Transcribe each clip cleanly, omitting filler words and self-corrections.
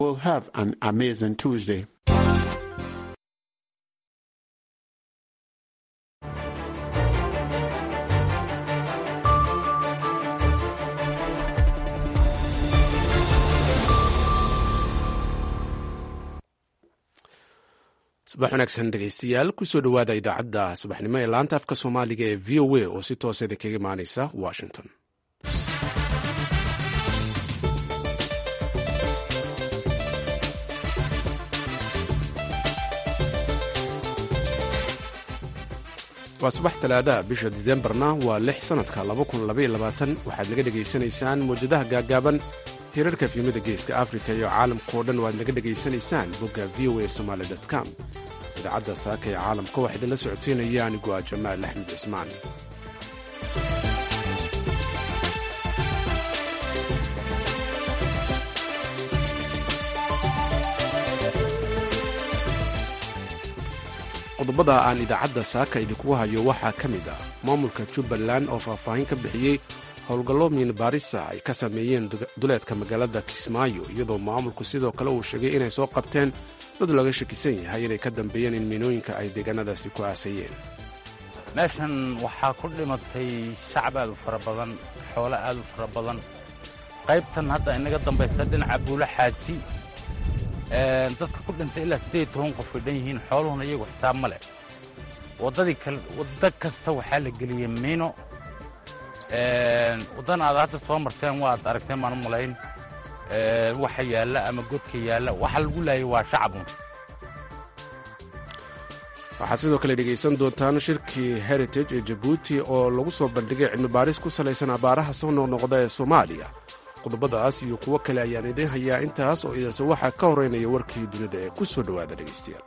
We'll have an amazing Tuesday. subax wanaagsan dhegeystayaal kusoo dhowaada idaacadda subaxnimo ee laanta afka soomaaliga ee v o a oo si tooseeda kaga imaaneysa washington. waa subax talaadaha bisha disembarna waa 6 sanadka 2022 waxaad naga dhegaysanaysaan mawjadaha gaagaaban hirarka fiimada geeska afrika iyo caalamkao dhan waad naga dhegaysanaysaan bogga v o a somaly com. idaacadda saaka ee caalamka waxaa idinla socodsiinaya anigu ah jamaal axmed cismaan. qodobada aan idaacadda saaka idinkugu hayo waxaa ka mid ah maamulka jubbaland oo faahfaahin ka bixiyey howlgallo miinbaarisa ay ka sameeyeen duleedka magaalada kismaayo, iyadoo maamulku sidoo kale uu sheegay inay soo qabteen dad laga shakisan yahay inay ka dambeeyeen in miinooyinka ay deegaanadaasi ku aasayeen. meeshan waxaa ku dhimatay shacab aad u fara badan, xoolo aad u fara badan. qaybtan hadda inaga dambaysa dhinaca buulo xaaji dadka ku dhintay ilaa 18 qof ay dhan yihiin, xooluhuna iyagu xisaab ma leh. wadda kasta waxaa la geliyey miino. waddan aad hadda soo marteen waad aragteen maan u malayn waxa yaalla ama godka yaalla waxa lagu laayay waa shacabun. waxaad sidoo kale dhegaysan doontaan shirkii heritage ee jabuuti oo lagu soo bandhigay cilmi baaris ku salaysan abaaraha soo noqnoqda ee soomaaliya. qodobadaas iyo kuwo kale ayaan idiin hayaa intaas oo idinse waxaa ka horeynaya warkii dunida ee ku soo dhowaada dhegaystayaal.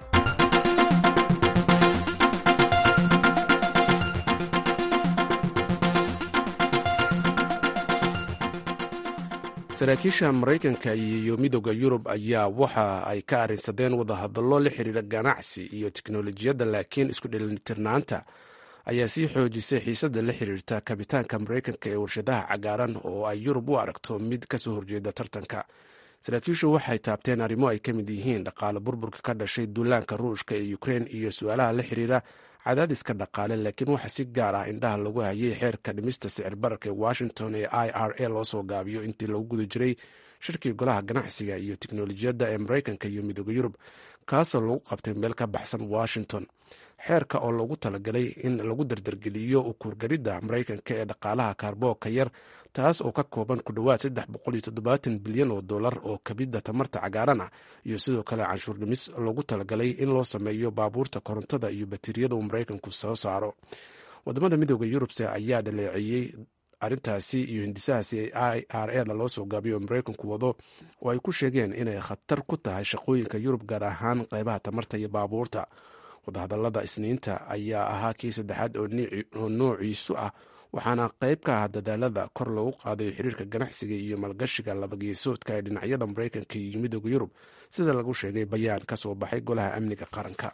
saraakiisha maraykanka iyo midooda yurub ayaa waxa ay ka arrinsadeen wadahadallo la xiriira ganacsi iyo tiknolojiyadda, laakiin isku dheelitirnaanta ayaa sii xoojisay xiisadda la xiriirta kabitaanka maraykanka ee warshadaha cagaaran oo ay yurub u aragto mid ka soo horjeeda tartanka. saraakiishu waxay taabteen arrimo ay ka mid yihiin dhaqaale burburka ka dhashay duulaanka ruushka ee ukrein iyo su-aalaha la xiriira cadaadiska dhaqaale, laakiin waxaa si gaar ah indhaha lagu hayay xeerka dhimista sicir bararka ee washington ee IRA loo soo gaabiyo intii lagu guda jiray shirkii golaha ganacsiga iyo tiknolojiyadda ee maraykanka iyo midooda yurub, kaasoo lagu qabtay meel ka baxsan washington. xeerka oo loogu talagalay in lagu dardargeliyo ukurgaridda maraykanka ee dhaqaalaha kaarboonka yar, taas oo ka kooban ku dhowaad $370 bilyan oo kabidda tamarta cagaaran ah, iyo sidoo kale canshuur dhimis loogu talagalay in loo sameeyo baabuurta korontada iyo bateriyada uu maraykanku soo saaro. wadamada midooda yurubse ayaa dhaleeceeyey arrintaasi iyo hindisahaasi IRA loo soo gaabiyo maraykanku wado, oo ay ku sheegeen inay khatar ku tahay shaqooyinka yurub, gaar ahaan qaybaha tamarta iyo baabuurta. wadahadallada isniinta ayaa ahaa kii saddexaad oo noociisu ah, waxaana qayb ka ah dadaalada kor loogu qaadayo xiriirka ganacsiga iyo maalgashiga labageesoodka ee dhinacyada maraykanka iyo midooda yurub, sida lagu sheegay bayaan ka soo baxay golaha amniga qaranka.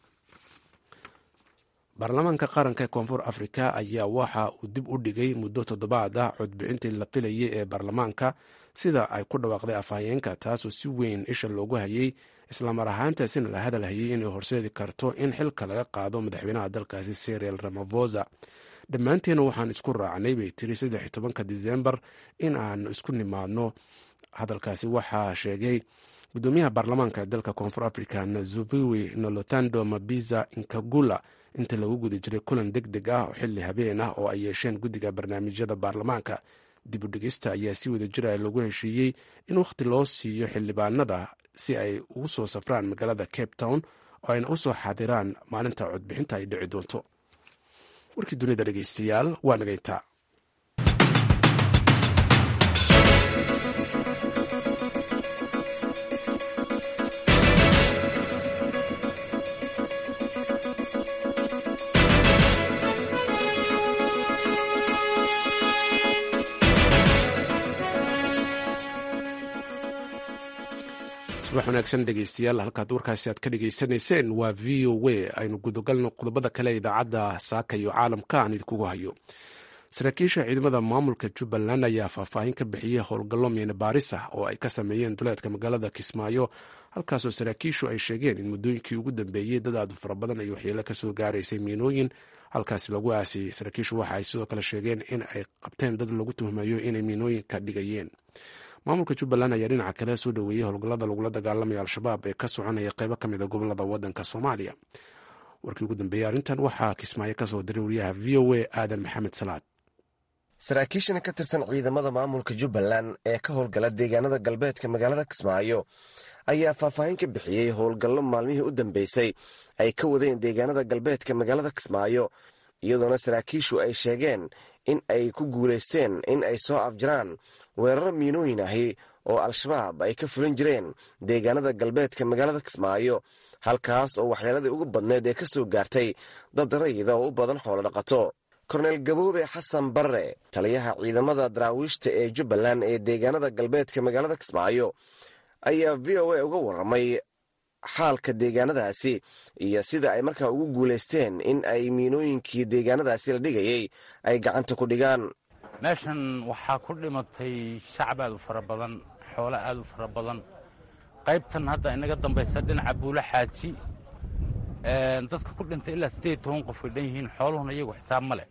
baarlamaanka qaranka ee koonfur afrika ayaa waxa uu dib u dhigay muddo 7 ah codbixintii la filayay ee baarlamaanka, sida ay ku dhawaaqday afhayeenka, taasoo si weyn isha loogu hayay, islamar ahaantaasina la hadal hayay inay horseedi karto in xilka laga qaado madaxweynaha dalkaasi Cyril Ramaphosa. dhammaanteena waxaan isku raacnay bay tiri 13 disembar in aan isku nimaadno. hadalkaasi waxaa sheegay gudoomiyaha baarlamaanka dalka koonfur afrika Nazuviwe Nolothando Mabiza Nkagula inta lagu guda jiray kulan degdeg ah oo xilli habeen ah oo ay yeesheen guddiga barnaamijyada baarlamaanka. dib u dhigista ayaa si wada jira lagu heshiiyey in wakhti loo siiyo xildhibaanada si ay ugu soo safraan magaalada Cape Town oo ayna u soo xaadiraan maalinta codbixinta ay dhici doonto. warkii dunida dhegeystayaal waa nagayntaa. subax wanaagsan dhegeystayaal, halkaad warkaasi aad ka dhegaysanayseen waa v o a. aynu gudagalno qodobada kale idaacadda saaka iyo caalamka aan idinkugu hayo. saraakiisha ciidamada maamulka jubbaland ayaa faahfaahin ka bixiyey howlgallo miina baaris ah oo ay ka sameeyeen duleedka magaalada kismaayo, halkaasoo saraakiishu ay sheegeen in muddooyinkii ugu dambeeyey dad aad u fara badan ay waxyeelo ka soo gaaraysay miinooyin halkaasi lagu aasiyey. saraakiishu waxa ay sidoo kale sheegeen in ay qabteen dad lagu tuhmayo inay miinooyinka dhigayeen. maamulka jubbaland ayaa dhinaca kale soo dhoweeyey howlgallada lagula dagaalamaya al-shabaab ee ka soconaya qaybo ka mid a gobolada waddanka soomaaliya. warkii ugu dambeeyey arrintan waxaa kismaayo ka soo diray wariyaha v o a aadan maxamed salaad. saraakiishan ka tirsan ciidamada maamulka jubbaland ee ka howlgala deegaanada galbeedka magaalada kismaayo ayaa faahfaahin ka bixiyey howlgallo maalmihii u dambeysay ay ka wadeen deegaanada galbeedka magaalada kismaayo, iyadoona saraakiishu ay sheegeen in ay ku guulaysteen in ay soo afjaraan weeraro miinooyin ahi oo al-shabaab ay ka fulin jireen deegaanada galbeedka magaalada kismaayo, halkaas oo waxyeeladii ugu badneed ee ka soo gaartay dad rayida oo u badan xoolo dhaqato. korneyl gaboobe xasan barre, taliyaha ciidamada daraawiishta ee jubbaland ee deegaanada galbeedka magaalada kismaayo, ayaa v o a uga warramay xaalka deegaanadaasi iyo sida ay markaa ugu guulaysteen in ay miinooyinkii deegaanadaasi la dhigayay ay gacanta ku dhigaan. meeshan waxaa ku dhimatay shacab aad u fara badan, xoolo aad u fara badan. qaybtan hadda inaga dambaysa dhinaca buula xaaji dadka ku dhintay ilaa 18 qof ay dhan yihiin, xooluhuna iyagu xisaab ma leh.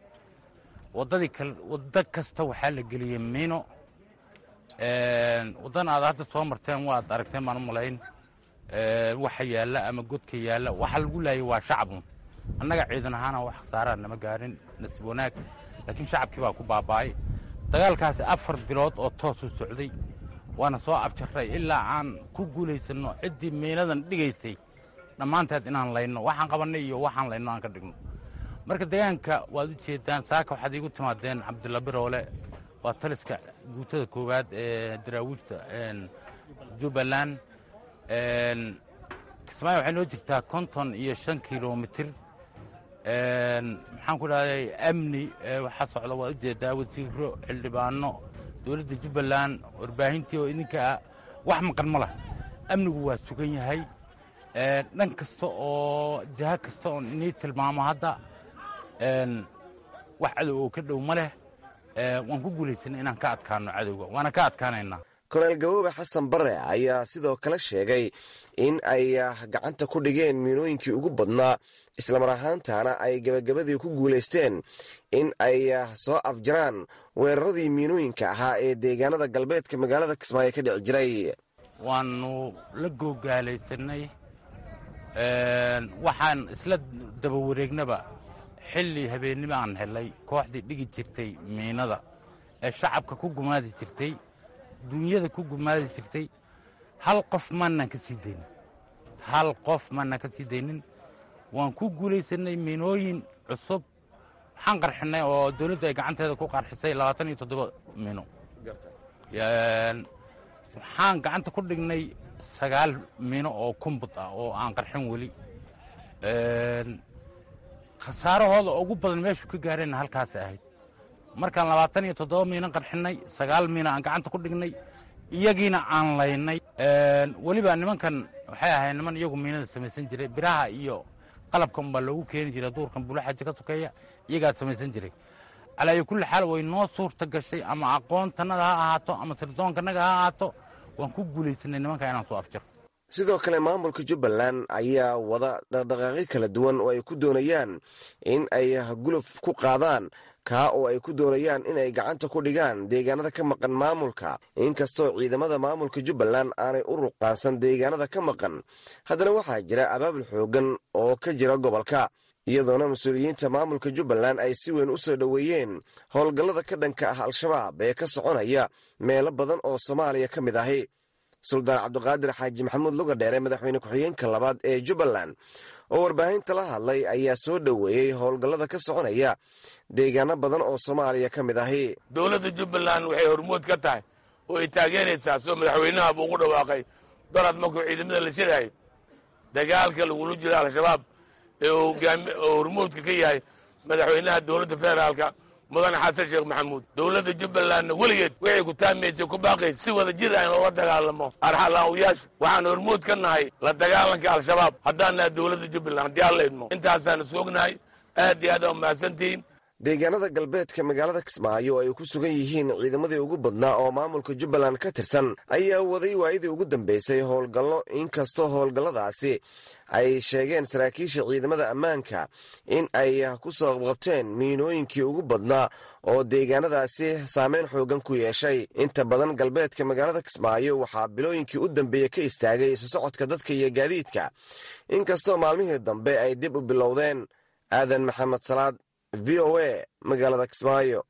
wadda kasta waxaa la geliyey miino. waddan aad hadda soo marteen waad aragteen baan u malayn. waxa yaalla ama godka yaalla waxa lagu laayay waa shacabun. annaga ciidan ahaana wax khasaaraan nama gaarin, nasiib wanaag, laakiin shacabkii baa ku baaba'ay. dagaalkaasi 4 bilood oo toos u socday, waana soo afjarray ilaa aan ku guulaysanno ciddii miinadan dhigaysay dhammaanteed inaan layno, waxaan qabannay iyo waxaan layno aan ka dhigno. marka deegaanka waad u jeedaan, saaka waxaad iigu timaadeen cabdulla biroole, waa taliska guutada koowaad ee daraawiishta jubbaland. kismaayo waxay noo jirtaa 55 kilomitir. maxaan ku dhahday amni waxaa socda, waad u jeedaa wasiiro, xildhibaano, dowladda jubbaland, warbaahintii oo idinka wax maqan ma lah. amnigu waa sugan yahay dhan kasta oo jaha kasta oon inii tilmaamo hadda wax cadow oo ka dhow ma leh. waan ku guulaysanay inaan ka adkaano cadowga, waana ka adkaanaynaa. korneyl gaboobe xasan barre ayaa sidoo kale sheegay in ay gacanta ku dhigeen miinooyinkii ugu badnaa, islamar ahaantaana ay gebagabadii ku guulaysteen in ay soo afjaraan weeraradii miinooyinka ahaa ee deegaanada galbeedka magaalada kismaayo ka dhici jiray. waannu la googaalaysanay, waxaan isla daba wareegnaba xilli habeennimo aan helay kooxdii dhigi jirtay miinada ee shacabka ku gumaadi jirtay, dunyada ku gumaadi jirtay. hal qof maanaan ka sii daynin, hal qof maanaan ka sii daynin. waan ku guulaysanay miinooyin cusub. waxaan qarxinay oo dawladda ay gacanteeda ku qarxisay 27 miino. waxaan gacanta ku dhignay 9 miino oo kumbud ah oo aan qarxin weli. khasaarahooda ugu badan meeshu ka gaareenna halkaas ahayd. markaan 27 miino qarxinay, 9 miino aan gacanta ku dhignay, iyagiina aan laynay. weliba nimankan waxay ahayd niman iyagu miinada samaysan jiray, biraha iyo qalabkan baa loogu keeni jiray duurkan buulaxaji ka sokeeya, iyagaa samaysan jiray. calaa kulli xaal way noo suurta gashay, ama aqoontanada ha ahaato ama sirdoonkannaga ha ahaato, waan ku guulaysanay nimanka inaan soo afjaro. sidoo kale maamulka jubbaland ayaa wada dhaqdhaqaaqyo kala duwan oo ay ku doonayaan in ay guluf ku qaadaan kaa oo ay ku doonayaan inay gacanta ku dhigaan deegaanada ka maqan maamulka. inkastoo ciidamada maamulka jubbaland aanay u ruqaansan deegaanada ka maqan, haddana waxaa jira abaabul xooggan oo ka jira gobolka, iyadoona mas-uuliyiinta maamulka jubbaland ay si weyn u soo dhoweeyeen howlgallada ka dhanka ah al-shabaab ee ka soconaya meelo badan oo soomaaliya ka mid ahi. suldaan cabdiqaadir xaaji maxamuud lugadheere, madaxweyne ku-xigeenka labaad ee jubbaland, oo warbaahinta la hadlay, ayaa soo dhoweeyey howlgallada ka soconaya deegaano badan oo soomaaliya ka mid ahi. dowladda jubbaland waxay hormuud ka tahay oo ay taageeraysaa soo madaxweynaha buu ugu dhawaaqay dalad markuu ciidamada la shirahay dagaalka lagula jiro al-shabaab ee hormuudka ka yahay madaxweynaha dowladda federaalka mudane xasan sheekh maxamuud. dowladda jubbalandna weligeed waxay ku taamaysay ku baaqaysa si wada jir aan loola dagaalamo arxalaawiyaasha. waxaan hormuud ka nahay la dagaalanka al-shabaab haddaan nahay dowladda jubbaland haddii aan la idmo. intaasaanu soognahay. aad iyo aad aa umahadsantihiin. deegaanada galbeedka magaalada kismaayo oo ay ku sugan yihiin ciidamadii ugu badnaa oo maamulka jubbaland ka tirsan ayaa waday waayadii ugu dambeysay howlgallo inkastoo howlgalladaasi ay sheegeen saraakiisha ciidamada ammaanka in ay ku soo qabqabteen miinooyinkii ugu badnaa oo deegaanadaasi saameyn xoogan ku yeeshay inta badan galbeedka magaalada kismaayo waxaa bilooyinkii u dambeeyey ka istaagay isu socodka dadka iyo gaadiidka inkastoo maalmihii dambe ay dib u bilowdeen. aadan maxamed salaad, v o a, magaalada kismaayo.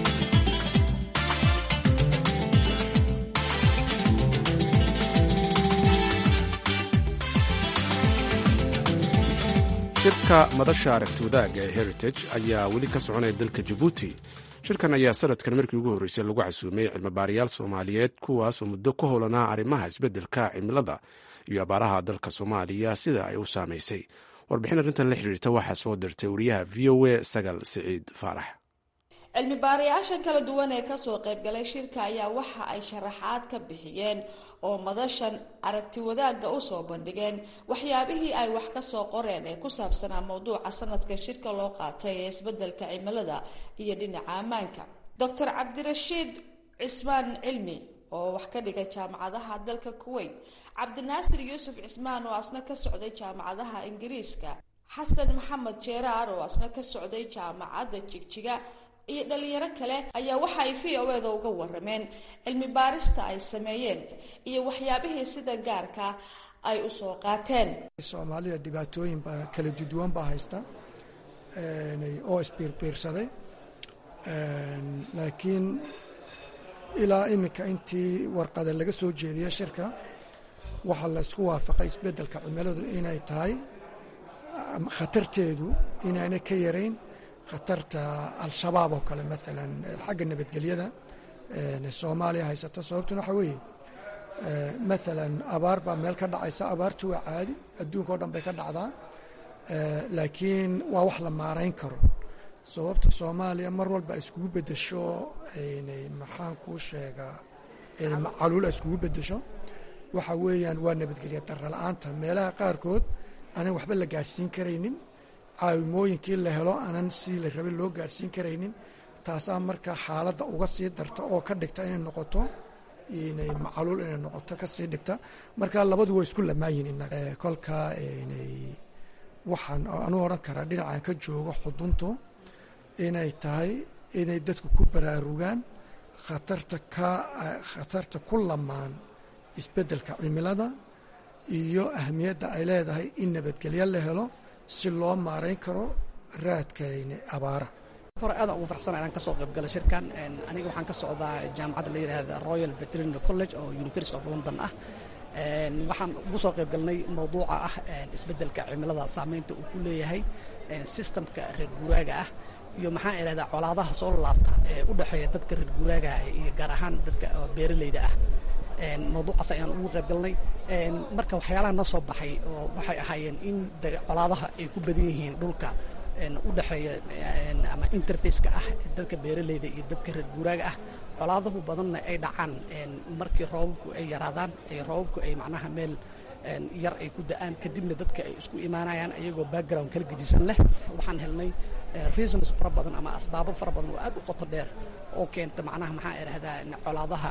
shirka madasha aragti wadaagga ee heritage ayaa weli ka soconaya dalka jabuuti. shirkan ayaa sanadkan markii ugu horreysay lagu casuumay cilmibaarayaal soomaaliyeed kuwaas oo muddo ku howlanaa arrimaha isbeddelka cimilada iyo abaaraha dalka soomaaliya sida ay u saamaysay. warbixin arrintan la xiriirta waxaa soo dirtay wariyaha v o a sagal siciid faarax. cilmi baarayaashan kala duwan ee kasoo qaybgalay shirka ayaa waxa ay sharaxaad ka bixiyeen oo madashan aragti wadaagga usoo bandhigeen waxyaabihii ay wax kasoo qoreen ee ku saabsanaa mawduuca sanadkan shirka loo qaatay ee isbedelka cimilada iyo dhinaca ammaanka. Dr. cabdirashiid cismaan cilmi oo wax ka dhigay jaamacadaha dalka Kuwait, cabdinaasir yuusuf cismaan oo asna ka socday jaamacadaha Ingiriiska, xasan maxamed jeeraar oo asna ka socday jaamacadda Jigjiga iyo dhalinyaro kale ayaa waxa ay VOAda uga warameen cilmi baarista ay sameeyeen iyo waxyaabihii sida gaarka ay u soo qaateen. Soomaaliya dhibaatooyin kala duwan baa haysta oo isbiirbiirsaday, laakiin ilaa iminka intii warqada laga soo jeediyay shirka waxaa la isku waafaqay isbeddelka cimiladu inay tahay khatarteedu inaanay ka yarayn khatarta al-shabaab oo kale maalan xagga nabadgelyada Soomaaliya haysata. sababtuna waxa weeye maalan abaar baa meel ka dhacaysa. abaartu waa caadi, adduunka oo dhan bay ka dhacdaa, laakiin waa wax la maarayn karo. sababta Soomaaliya mar walba iskugu bedesho maxaan kuu sheegaa macaluul iskugu bedesho waxa weeyaan waa nabadgelyo darro la'aanta. meelaha qaarkood aanan waxba la gaadhsiin karaynin, caawimooyinkii la helo aanan sidii la rabay loo gaadhsiin karaynin. taasaa marka xaaladda uga sii darta oo ka dhigta inay noqoto macaluul inay noqoto ka sii dhigta. marka labadu waa isku lamaayin. kolka waxaan anu odhan karaa dhinacaan ka joogo xuduntu inay tahay inay dadku ku baraarugaan khatarta ku lamaan isbeddelka cimilada iyo ahmiyadda ay leedahay in nabadgelyo la helo si loo maarayn karo raadkayna abaara. hore aad ugu faraxsanahay inaan ka soo qayb galo shirkan. aniga waxaan ka socdaa jaamacadda la yiraahdo Royal Veterinary College oo University of London ah. waxaan ugu soo qayb galnay mawduuca ah isbeddelka cimilada saameynta uu ku leeyahay systemka reer guuraaga ah iyo maxaa iraahdaa colaadaha soo laabta ee u dhaxeeya dadka reer guuraaga iyo gaar ahaan dadka beeraleyda ah. mawduucaas ayaan ugu qayb galnay. marka waxyaalaha noo soo baxay oo waxay ahaayeen in colaadaha ay ku badan yihiin dhulka u dhaxeeya ama interface-ka ah dadka beeraleyda iyo dadka reer guuraaga ah. colaadahu badanna ay dhacaan markii roobabku ay yaraadaan, roobabku ay macnaha meel yar ay ku da'aan, kadibna dadka ay isku imaanayaan ayagoo background kala gedisan leh. waxaan helnay reasons fara badan ama asbaabo fara badan oo aad u qoto dheer oo keenta macnaha maxaa idhahdaa colaadaha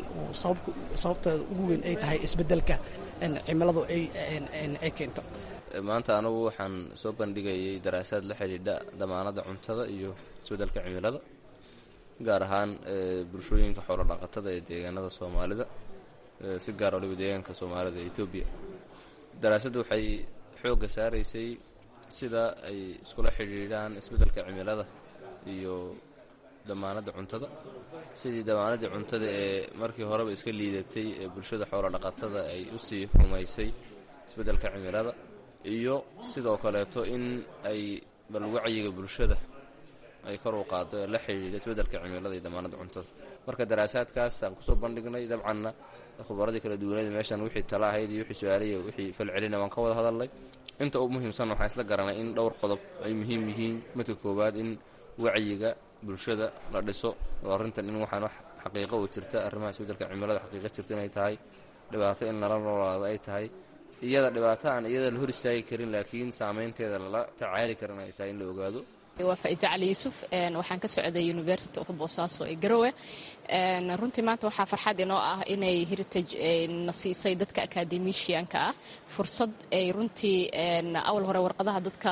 sababteeda ugu weyn ay tahay isbeddelka cimiladu ay keento. maanta anagu waxaan soo bandhigayay daraasaad la xidhiidha damaanadda cuntada iyo isbeddelka cimilada, gaar ahaan bulshooyinka xoolo dhaqatada ee deegaanada Soomaalida, si gaar waliba deegaanka Soomaalida ee Ethiopia. daraasaddu waxay xoogga saaraysay sida ay iskula xidhiidhaan isbeddelka cimilada iyo damaanadda cuntada. sidii damaanaddii cuntada ee markii horeba iska liidatay ee bulshada xoolo dhaqatada ay u sii xumaysay isbeddelka cimilada, iyo sidoo kaleeto in ay bal wacyiga bulshada ay kor u qaado ee la xidhiidha isbeddelka cimilada iyo damaanadda cuntada. marka daraasaadkaas aan kusoo bandhignay. dabcanna khubaradii kala duwaneed meeshan wixii tala ahayd iyo wixii su-aaliya wixii falcelina waan ka wada hadalnay. inta ugu muhiimsan waxaan isla garanay in dhowr qodob ay muhiim yihiin. midka koowaad in wacyiga bulshada la dhiso oo arrintan in waxaan wax xaqiiqo u jirta, arrimaha isbeddelka cimilada xaqiiqo jirta inay tahay, dhibaato in lala noolaado ay tahay, iyada dhibaato aan iyada la hor istaagi karin laakiin saameynteeda lala tacaali karin ay tahay in la ogaado. waa Faiza Cali Yuusuf waxaan ka socday University of Boosaaso ee Garowe runtii maanta waxaa farxad inoo ah inay heritage nasiisay dadka academicianka ah fursad ay runtii awal hore warqadaha dadka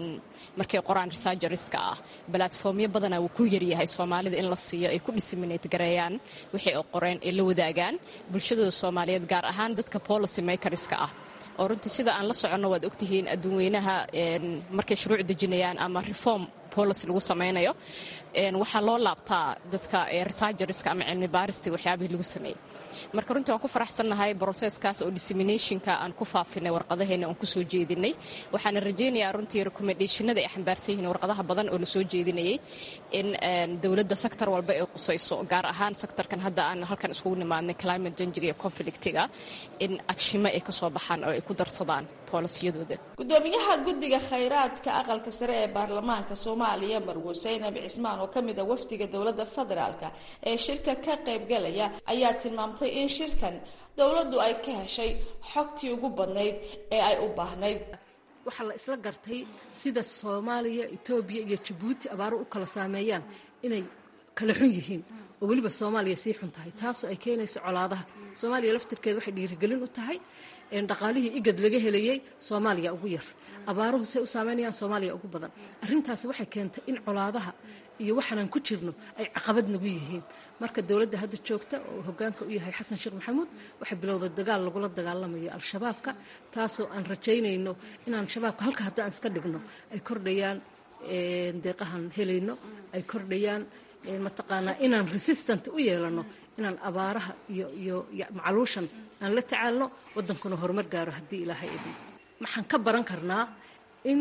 markay qoraan researcherska ah platformyo badan oo ku yar yahay Soomaalida in la siiyo ay ku disseminate gareeyaan wixii ay qoreen ee la wadaagaan bulshada Soomaaliyeed gaar ahaan dadka policy makerska ah oo runtii sida aan la socono waad ogtihiin adduunweynaha markay shuruuc dejinayaan ama reform policy lagu sameynayo waxaa loo laabtaa dadka researcherska ama cilmi baarista waxyaabihii lagu sameeyay marka runtii waan ku faraxsanahay processkaas oo disseminationka aan ku faafinay warqadaheena aan ku soo jeedinay waxaan rajaynayaa runtii recommendationada ay xambaarsan yihiin warqadaha badan oo la soo jeedinayay in dawladda sector walba ay qusayso gaar ahaan sectorkan hadda aan halkan iskugu nimaadnay climate change iyo conflictiga in actiono ay ka soo baxaan oo ay ku darsadaan policiyadooda gudoomiyaha guddiga khayraadka aqalka sare ee baarlamaanka Soomaaliya Marwo Zainab Cismaan oo kamid ah wafdiga dawladda federaalka ee shirka ka qayb galaya ayaa tilmaamtay in shirkan dawladdu ay ka heshay xogtii ugu badnayd ee ay u baahnayd waxa la isla gartay sida Soomaaliya, Itoobiya iyo Djibouti abaaro u kala saameeyaan inay kala xun yihiin oo waliba Soomaaliya si xun tahay taas oo ay keenayso colaadaha Soomaaliya laftirkeed waxay dhiirigelin u tahay in dhaqaalihii igad laga helayay Soomaaliya ugu yar abaaruhu say u saameynayaan Soomaaliya ugu badan arrintaas waxay keentay in colaadaha iyo waxaan ku jirno ay caqabad nagu yihiin marka dawladda hadda joogta oo hoggaanka u yahay Xasan Sheekh Maxamuud waxay bilowday dagaal lagula dagaalamayo al-shabaabka taasoo aan rajaynayno inaan shabaabka halka hadda aan iska dhigno ay kordhayaan deeqahan helayno ay kordhayaan mataqaanaa inaan resistant u yeelano inaan abaaraha iyo macaluushan aan la tacaalno wadankuna horumar gaaro haddii ilaahay idin maxaan ka baran karnaa in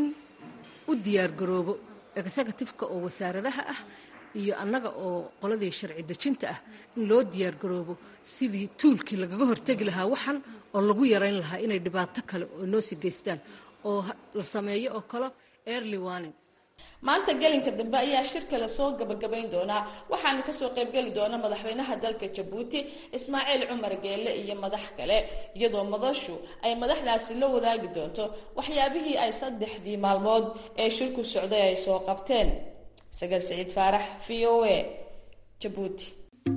u diyaar garoobo executive-ka oo wasaaradaha ah iyo annaga oo qoladii sharci dejinta ah in loo diyaar garoobo sidii tuulkii lagaga hortagi lahaa waxan oo lagu yarayn lahaa inay dhibaato kale oo noo sii geystaan oo la sameeyo oo kale early warning maanta gelinka dambe ayaa shirka la soo gabagabayn doonaa waxaana ka soo qayb gali doona madaxweynaha dalka Djibouti Ismaaciil Cumar Geelle iyo madax kale iyadoo madashu ay madaxdaasi la wadaagi doonto waxyaabihii ay 3 maalmood ee shirku socday ay soo qabteen Sagal Saciid Faarax VOA Djibouti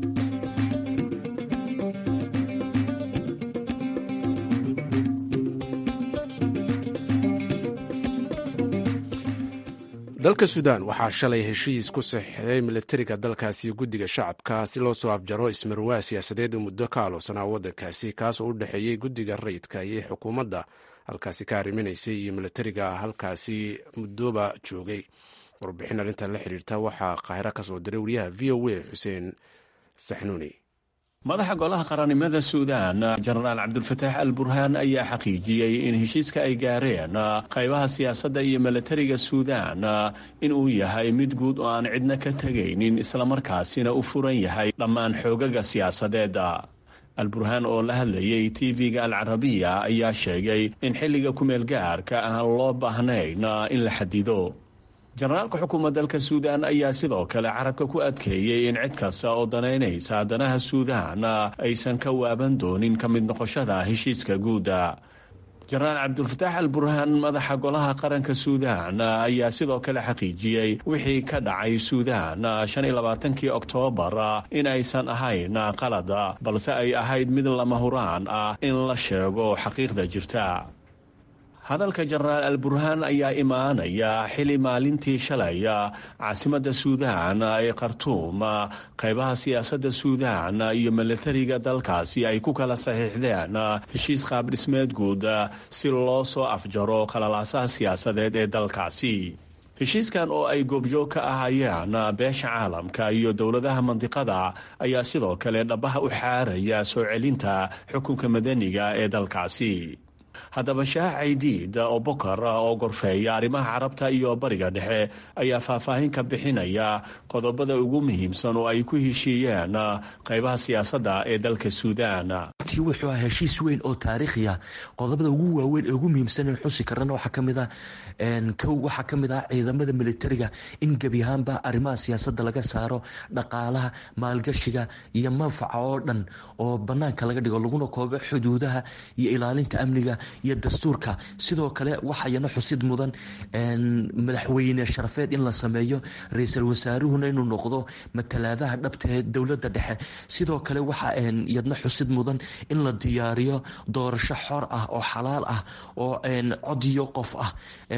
dalka Suudaan waxaa shalay heshiis ku saxiixday militariga dalkaasi guddiga shacabka si loo soo afjaro ismarwaa siyaasadeed oo muddo ka aaloosanaa waddankaasi kaas oo u dhexeeyey guddiga rayidka iyo xukuumadda halkaasi ka arriminaysay iyo militariga halkaasi muddoba joogay warbixin arrintan la xiriirta waxaa Qaahiro ka soo diray wariyaha VOA Xuseen Saxnuuni madaxa golaha qarannimada Suudaan Jenaraal Cabdulfataax al-Burhaan ayaa xaqiijiyay in heshiiska ay gaareen qaybaha siyaasadda iyo militariga Suudaan in uu yahay mid guud oo aan cidna ka tagaynin isla markaasina u furan yahay dhammaan xoogaga siyaasadeed al-Burhaan oo la hadlayay TV-ga al-Carabiya ayaa sheegay in xilliga kumeel gaarka aan loo baahnayn in la xadido jenaraalka xukuumadda dalka Suudaan ayaa sidoo kale carabka ku adkeeyay in cid kasta oo danaynaysa danaha Suudaan aysan ka waaban doonin ka mid noqoshada heshiiska guuda jenaraal Cabdulfataax al-Burhaan madaxa golaha qaranka Suudaan ayaa sidoo kale xaqiijiyay wixii ka dhacay Suudaan 25 Oktoobar in aysan ahayn qalad balse ay ahayd mid lama huraan ah in la sheego xaqiiqda jirta hadalka jenaraal al-Burhaan ayaa imaanaya xili maalintii shalay caasimadda Suudaan ee Khartoum qaybaha siyaasadda Suudaan iyo militariga dalkaasi ay ku kala saxiixdeen heshiis qaab dhismeed guud si loo soo afjaro qalalaasaha siyaasadeed ee dalkaasi heshiiskan oo ay goobjoog ka ahayeen beesha caalamka iyo dowladaha mandiqada ayaa sidoo kale dhabaha u xaaraya soo celinta xukunka madaniga ee dalkaasi haddaba Shaah Caydiid oo Bokar oo gorfeeya arrimaha carabta iyo bariga dhexe ayaa faahfaahin ka bixinaya qodobada ugu muhiimsan oo ay ku heshiiyeen qaybaha siyaasadda ee dalka Suudaan runtii wuxuu ahaa heshiis weyn oo taariikhiya. qodobada ugu waaweyn ee ugu muhiimsan in xusi karana waxaa kamid ah ciidamada militariga in gebi ahaanba arrimaha siyaasadda laga saaro, dhaqaalaha, maalgashiga iyo manfaca oo dhan oo banaanka laga dhigo, laguna koobo xuduudaha iyo ilaalinta amniga iyo dastuurka. sidoo kale waxayana xusid mudan madaxweyne sharafeed in la sameeyo, ra-iisul wasaaruhuna inuu noqdo matalaadaha dhabta ee dowladda dhexe. sidoo kale waxa iyadna xusid mudan in la diyaariyo doorasho xor ah oo xalaal ah oo codiyo qof ah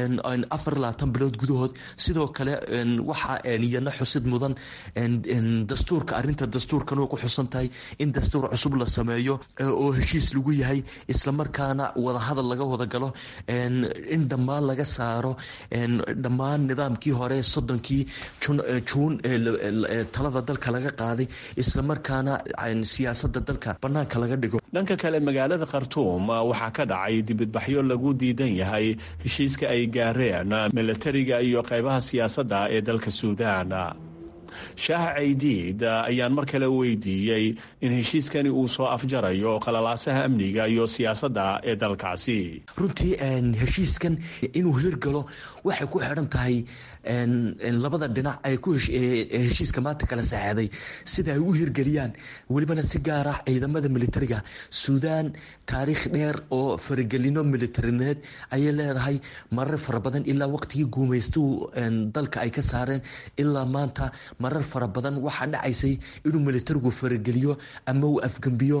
24 bilood gudahood. sidoo kale waxa iyadna xusid mudan dastuurka, arinta dastuurkan oo ku xusan tahay in dastuur cusub la sameeyo oo heshiis lagu yahay, islamarkaana wadahadal laga wada galo, in dhammaan laga saaro dhammaan nidaamkii hore 30 juun talada dalka laga qaaday, islamarkaana siyaasada dalka banaanka laga dhigo. dhanka kale magaalada khartuum waxaa ka dhacay dibadbaxyo lagu diidan yahay heshiiska ay gaareen milatariga iyo qaybaha siyaasadda ee dalka suudaan. shaah caydiid ayaan mar kale weydiiyey in heshiiskani uu soo afjarayo qalalaasaha amniga iyo siyaasadda ee dalkaasi. runtii heshiiskan inuu hirgalo waxay ku xidhan tahay labada dhinac ay heshiiska maanta kala saxeeday sida ay u hirgeliyaan, welibana si gaar ah ciidamada militariga. suudaan taariikh dheer oo faragelino militarineed ayay leedahay, marar fara badan ilaa waqtigii guumaystuhu dalka ay ka saareen ilaa maanta. marar fara badan waxaa dhacaysay inuu militarigu farageliyo ama uu afgembiyo,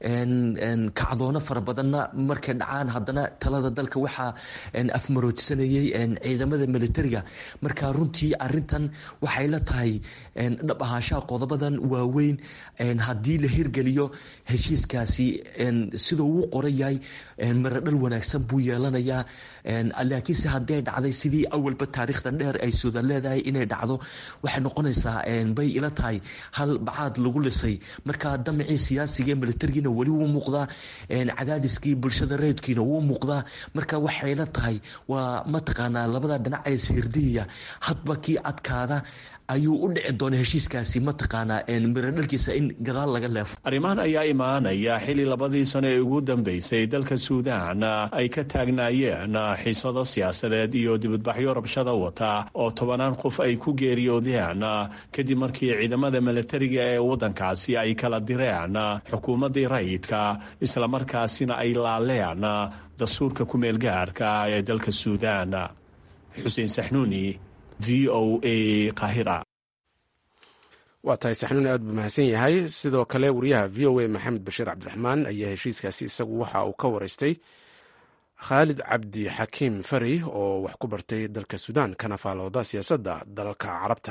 kacdoono fara badanna markay dhacaan haddana talada dalka waxaa afmaroojsanayay ciidamada militariga. marka runtii arintan waxay la tahay dhab ahaanshaha qodobadan waaweyn haddii la hirgeliyo heshiiskaasi siduu uu qoran yahay maradhal wanaagsan buu yeelanayaa. laakiinse hadday dhacday sidii awalba taariikhda dheer ay suudan leedahay inay dhacdo, waxay noqonaysaa bay ila tahay hal bacaad lagu lisay. marka damcii siyaasiga ee militarigiina weli wuu muuqdaa, cadaadiskii bulshada rayidkiina wuu muuqdaa. marka waxay la tahay waa mataqaanaa labada dhinac ee sihirdihiya hadba kii adkaada ayuu u dhici doona heshiiskaasi mataqaanaa miradhalkiisa in gadaal laga leefo. arrimahan ayaa imaanaya xili 2 sano ee ugu dambeysay dalka suudaan ay ka taagnaayeen xiisado siyaasadeed iyo dibadbaxyo rabshada wata oo 10 qof ay ku geeriyoodeen kadib markii ciidamada militariga ee wadankaasi ay kala direen xukuumaddii rayidka, islamarkaasina ay laaleen dastuurka ku-meel gaarka ee dalka suudaan. xuseen saxnuuni, v o a Qaahira. waa tahay saxnuuni aad buu mahadsan yahay. sidoo kale wariyaha v o a maxamed bashiir cabdiraxmaan ayaa heshiiskaasi isagu waxa uu ka waraystay khaalid cabdi xakiim fari oo wax ku bartay dalka suudaan kana faalooda siyaasadda dalalka carabta.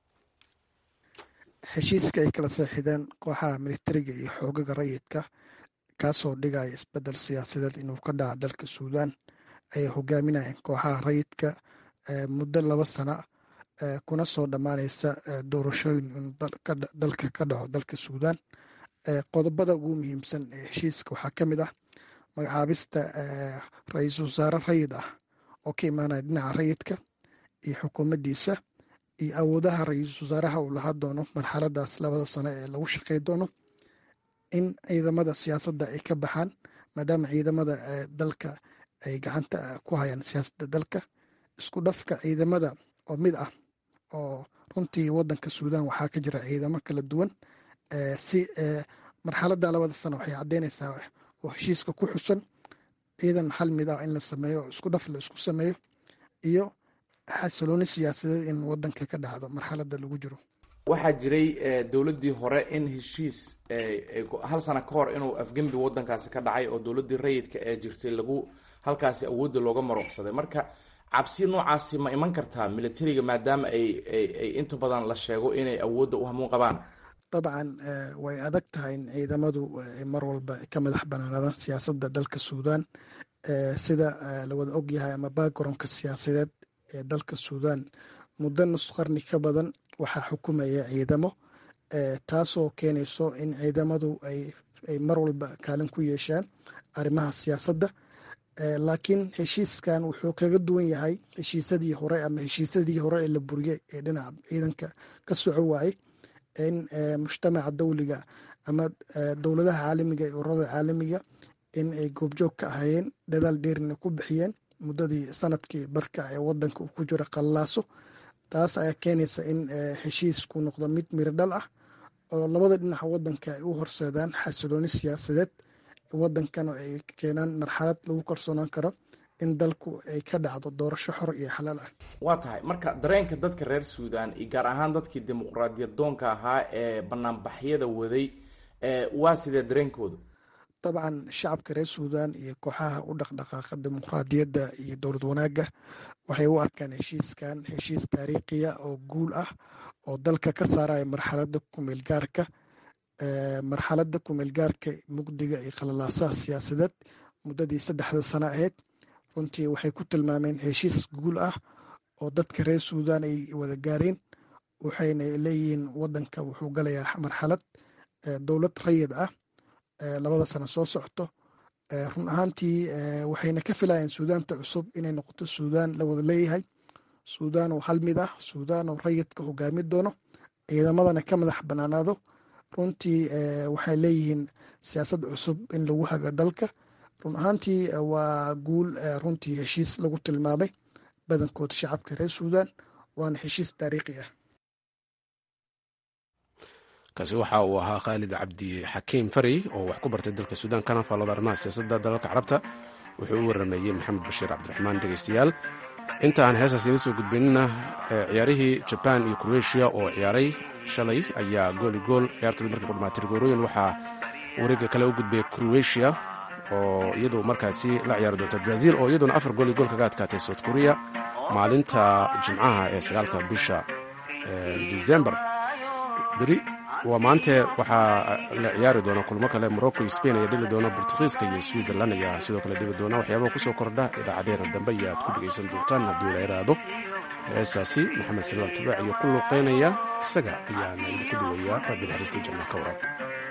heshiiska ay kala seexideen kooxaha militariga iyo xoogaga rayidka kaasoo dhigaya isbedel siyaasadeed inuu ka dhaca dalka suudaan ayay hogaaminayeen kooxaha rayidka muddo 2 sano kuna soo dhammaanaysa doorashooyin in dalka ka dhaco dalka suudaan. qodobada ugu muhiimsan ee heshiiska waxaa ka mid ah magacaabista ra-iisul wasaare rayid ah oo ka imaanaya dhinaca rayidka iyo xukuumaddiisa, iyo awoodaha ra-iisul wasaaraha uu lahaa doono marxaladaas 2 sano ee lagu shaqey doono. in ciidamada siyaasadda ay ka baxaan maadaama ciidamada dalka ay gacanta ku hayaan siyaasadda dalka. isku dhafka ciidamada oo mid ah oo runtii wadanka suudaan waxaa ka jira ciidamo kala duwan. si marxaladda 2 sano waxay caddeynaysaa oo heshiiska ku xusan ciidan hal mid ah in la sameeyo, isku dhaf la isku sameeyo, iyo xasilooni siyaasadeed in wadanka ka dhacdo marxaladda lagu jiro. waxaa jiray dowladdii hore in heshiis 1 sano ka hor inuu afgembi wadankaasi ka dhacay oo dowladdii rayidka ee jirtay lagu halkaasi awoodda looga maruuqsaday. marka cabsi noocaasi ma iman kartaa militariga maadaama ay inta badan la sheego inay awoodda u hamuun qabaan? dabcan way adag tahay in ciidamadu mar walba ka madax banaanadaan siyaasadda dalka suudaan. sida la wada ogyahay ama backgroundka siyaasadeed ee dalka suudaan muddo nus qarni ka badan waxaa xukumaya ciidamo, taasoo keenayso in ciidamadu ay mar walba kaalin ku yeeshaan arrimaha siyaasadda. laakiin heshiiskan wuxuu kaga duwan yahay heshiisadii hore ama heshiisadii hore ee la buriyey ee dhinaca ciidanka ka soco waayey. in mujtamaca dawliga ama dowladaha caalamiga iyo ururada caalamiga in ay goobjoog ka ahayeen, dadaal dheerina ku bixiyeen muddadii sanadkii barka ee wadanka uu ku jiro qalaaso. taas ayaa keenaysa in heshiisku noqdo mid miradhal ah oo labada dhinaca wadanka ay u horseedaan xasilooni siyaasadeed wadankana ay keenaan marxalad lagu kalsoonaan karo in dalku ay ka dhacdo doorasho xor iyo xalaal ah. waa tahay marka dareenka dadka reer suudaan iyo gaar ahaan dadkii dimuqraadiyad doonka ahaa ee banaanbaxyada waday waa sidee dareenkooda? dabcan shacabka reer suudaan iyo kooxaha u dhaqdhaqaaqa dimuqraadiyadda iyo dowlad wanaagga waxay u arkaan heshiiskan heshiis taariikhiya oo guul ah oo dalka ka saaraya marxaladda kumeelgaarka mugdiga iyo qalalaasaha siyaasadeed muddadii 3 sano ahayd. runtii waxay ku tilmaameen heshiis guul ah oo dadka reer suudaan ay wada gaareen, waxayna leeyihiin wadanka wuxuu galayaa marxalad dowlad rayid ah 2 sano soo socto. run ahaantii waxayna ka filayeen suudaanta cusub inay noqoto suudaan la wada leeyahay, suudaan oo hal mid ah, suudaan oo rayidka hogaami doono, ciidamadana ka madax banaanaado. runtii waxay leeyihiin siyaasad cusub in lagu hago dalka. run ahaantii waa guul runtii heshiis lagu tilmaamay badankooda shacabka reer suudaan, waana heshiis taariikhi ah. kaasi waxa uu ahaa khaalid cabdi xakiim fari oo wax ku bartay dalka suudaan kana faallooda arrimaha siyaasadda dalalka carabta. wuxuu u waramayey maxamed bashiir cabdiraxmaan. dhegeystayaal, inta aan heestaas idiin soo gudbinina ciyaarihii jabaan iyo kroatia oo ciyaaray shalay ayaa gooli gool ciyaartooda markay ku dhamaatay goorooyin waxaa wareegga kale u gudbay kroatia oo iyadu markaasi la ciyaari doonta brazil oo iyaduna 4 gool iyo gool kaga adkaatay south korea maalinta jimcaha ee 9 bisha December. beri waa maante waxaa la ciyaari doona kulmo kale. Morocco iyo Spain ayaa dhili doona, Portugiiska iyo Switzerland ayaa sidoo kale dhili doona. waxyaabaha kusoo kordha idaacadeena dambe ayaad ku dhegaysan doontaan haddii la iraado. heesaasi maxamed salmaan tubaac iyo ku luuqeynaya isaga ayaana idinku duwaya. rabbi naxariista janna ka warab.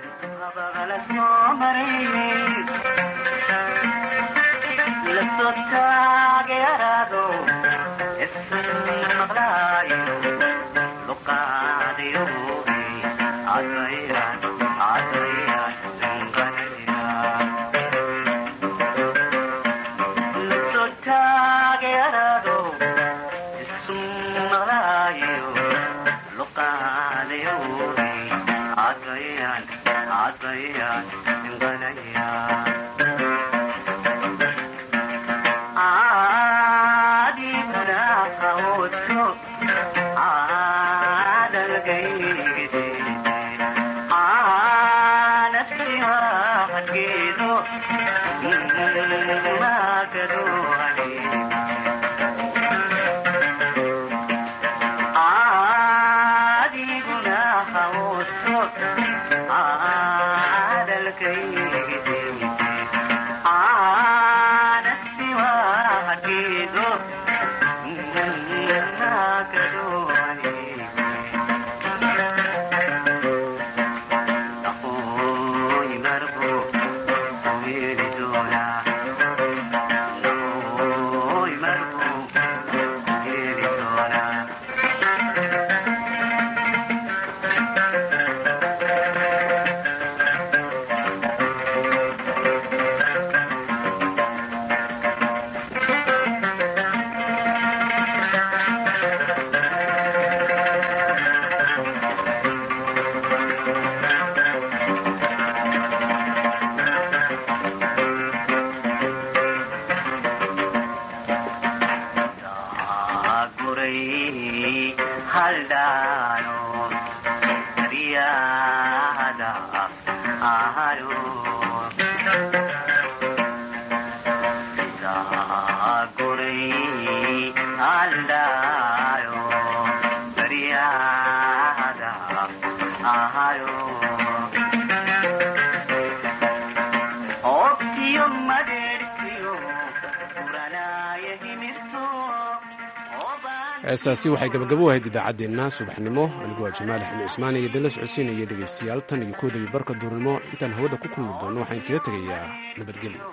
heestaasi waxay gabagabo ahayd idaacaddeenna subaxnimo. anigoo jamaal axmed cismaan iyo dala socodsiinaya dhegaystayaal tan iyo 1 iyo barka duurnimo. intaan hawada ku kulmi doono waxaan kaga tegayaa nabadgelyo.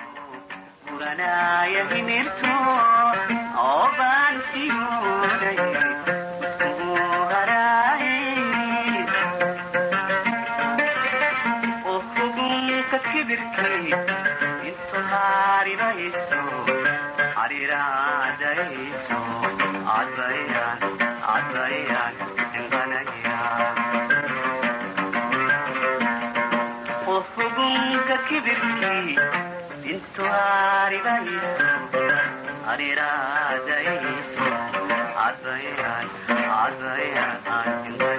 Arira daiso, advayan, advayan,